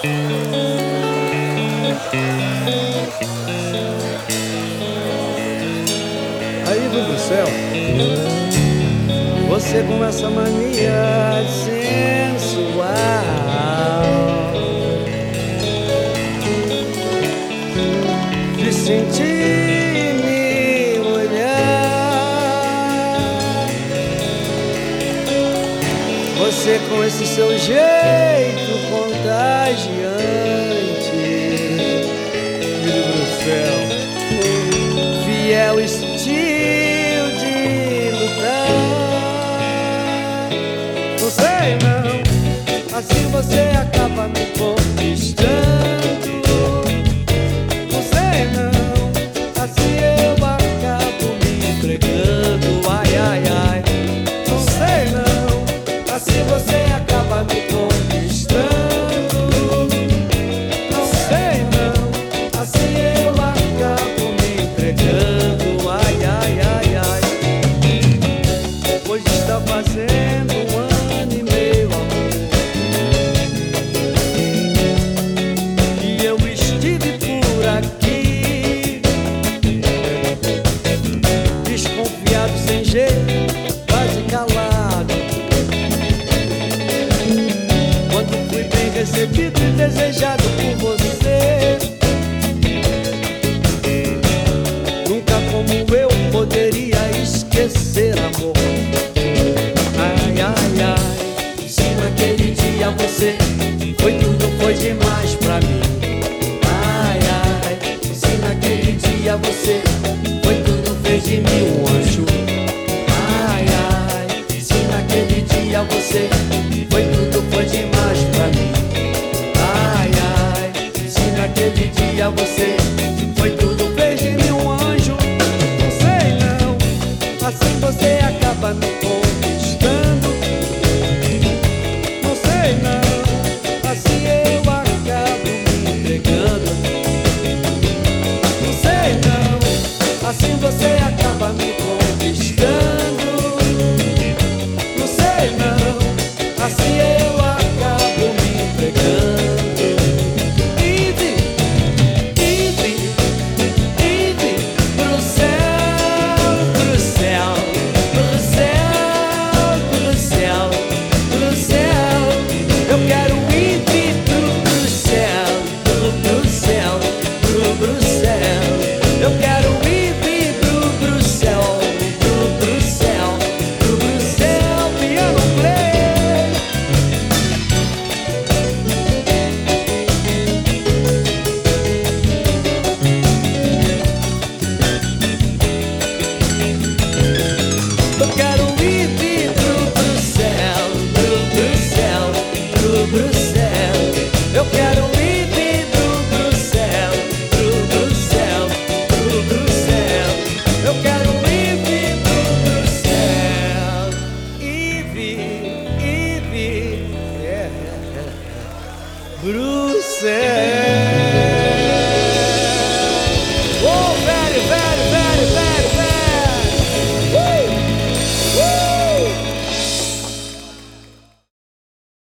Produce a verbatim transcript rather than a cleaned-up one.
Aí, do céu, você com essa mania sensual de sentir me olhar, você com esse seu jeito contagiante, filho do céu, fiel estilo de lutar. Não sei não, assim você acaba me conquistando. Não sei não, assim eu acabo me entregando. Ai, ai, ai. Não sei não, assim você acaba me conquistando. Não sei não, assim eu acabo me entregando. Ai, ai, ai, ai. Hoje está fazendo um ano e meio, amor, e eu estive por aqui, desconfiado, sem jeito, quase calado. Quando fui bem recebido e desejado por você, nunca como eu poderia esquecer, amor. Ai, ai, ai. Se naquele dia você foi tudo, foi demais pra mim.